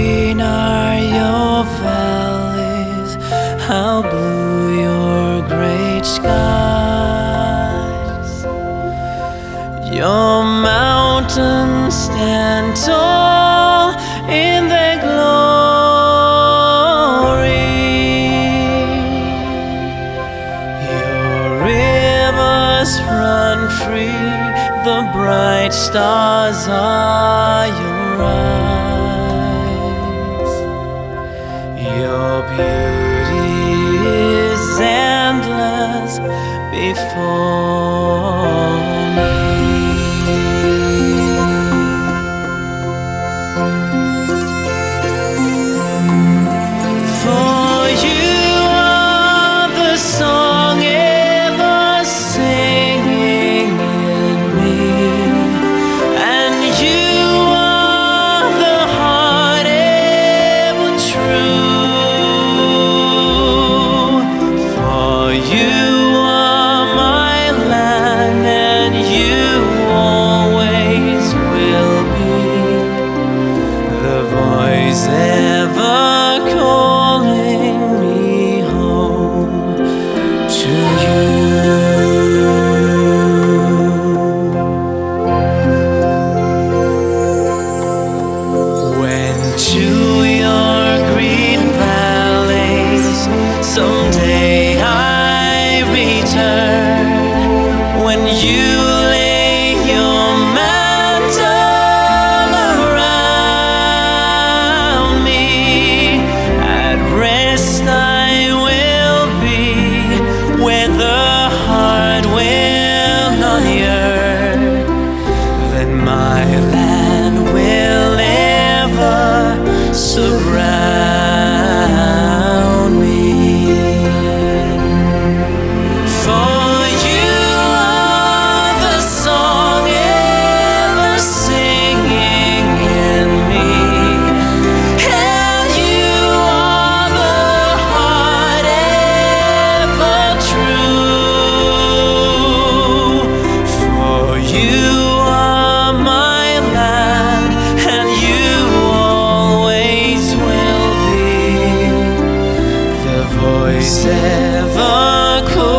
green are your valleys, how blue your great skies. Your mountains stand tall in their glory. Your rivers run free, the bright stars are your eyes. Your beauty is endless before me. For you are the song ever singing in me, and you are the heart ever true. For you are my land, and you always will be the voice ever calling me home to you. When to your green valleys someday I return, when you lay your mantle around me, at rest I will be, where the heart will not yearn. Then my land will ever surround me. For you are the song ever singing in me, and you are the heart ever true. For you are my land, and you always will be the voice ever calling